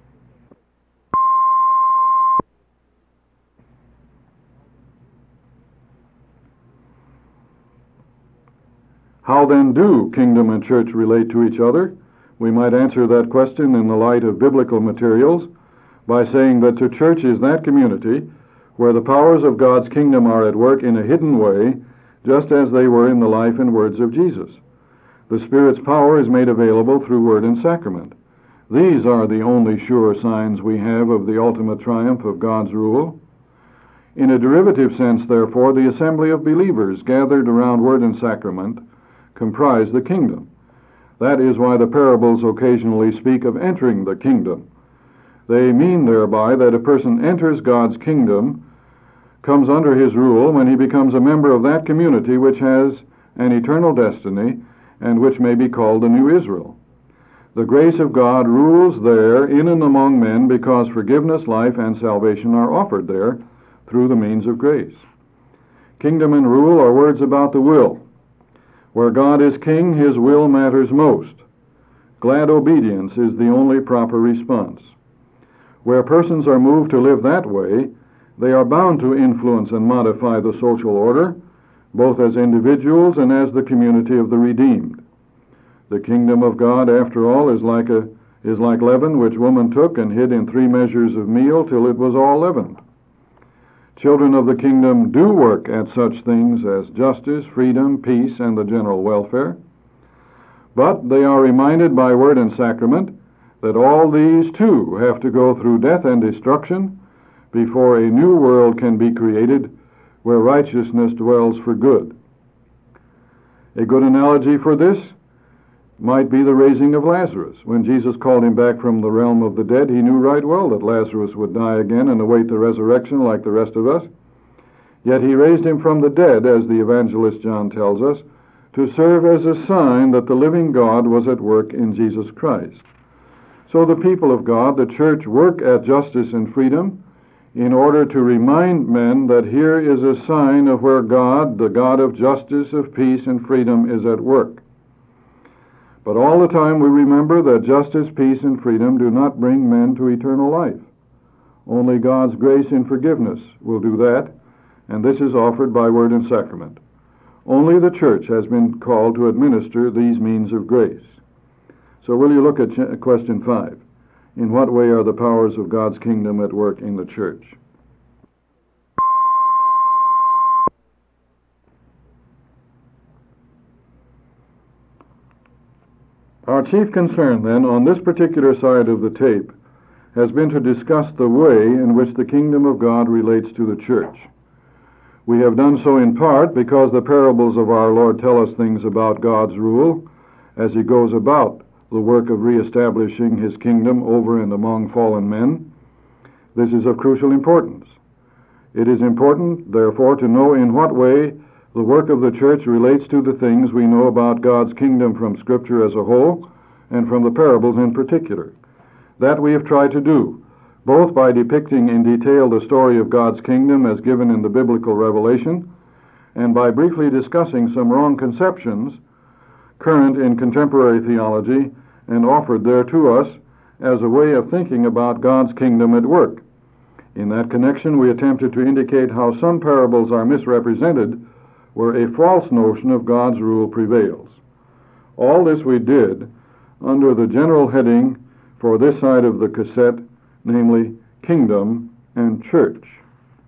How then do kingdom and church relate to each other? We might answer that question in the light of biblical materials by saying that the church is that community where the powers of God's kingdom are at work in a hidden way, just as they were in the life and words of Jesus. The Spirit's power is made available through word and sacrament. These are the only sure signs we have of the ultimate triumph of God's rule. In a derivative sense, therefore, the assembly of believers gathered around word and sacrament comprise the kingdom. That is why the parables occasionally speak of entering the kingdom. They mean thereby that a person enters God's kingdom, comes under his rule when he becomes a member of that community which has an eternal destiny and which may be called the New Israel. The grace of God rules there in and among men because forgiveness, life, and salvation are offered there through the means of grace. Kingdom and rule are words about the will. Where God is king, his will matters most. Glad obedience is the only proper response. Where persons are moved to live that way, they are bound to influence and modify the social order, both as individuals and as the community of the redeemed. The kingdom of God, after all, is like leaven, which woman took and hid in 3 measures of meal till it was all leavened. Children of the kingdom do work at such things as justice, freedom, peace, and the general welfare. But they are reminded by word and sacrament that all these too have to go through death and destruction before a new world can be created where righteousness dwells for good. A good analogy for this might be the raising of Lazarus. When Jesus called him back from the realm of the dead, he knew right well that Lazarus would die again and await the resurrection like the rest of us. Yet he raised him from the dead, as the evangelist John tells us, to serve as a sign that the living God was at work in Jesus Christ. So the people of God, the church, work at justice and freedom in order to remind men that here is a sign of where God, the God of justice, of peace, and freedom, is at work. But all the time we remember that justice, peace, and freedom do not bring men to eternal life. Only God's grace and forgiveness will do that, and this is offered by word and sacrament. Only the church has been called to administer these means of grace. So will you look at question 5? In what way are the powers of God's kingdom at work in the church? Our chief concern, then, on this particular side of the tape has been to discuss the way in which the kingdom of God relates to the church. We have done so in part because the parables of our Lord tell us things about God's rule as he goes about the work of reestablishing his kingdom over and among fallen men. This is of crucial importance. It is important, therefore, to know in what way the work of the church relates to the things we know about God's kingdom from Scripture as a whole and from the parables in particular. That we have tried to do, both by depicting in detail the story of God's kingdom as given in the biblical revelation, and by briefly discussing some wrong conceptions current in contemporary theology and offered there to us as a way of thinking about God's kingdom at work. In that connection, we attempted to indicate how some parables are misrepresented where a false notion of God's rule prevails. All this we did under the general heading for this side of the cassette, namely Kingdom and Church.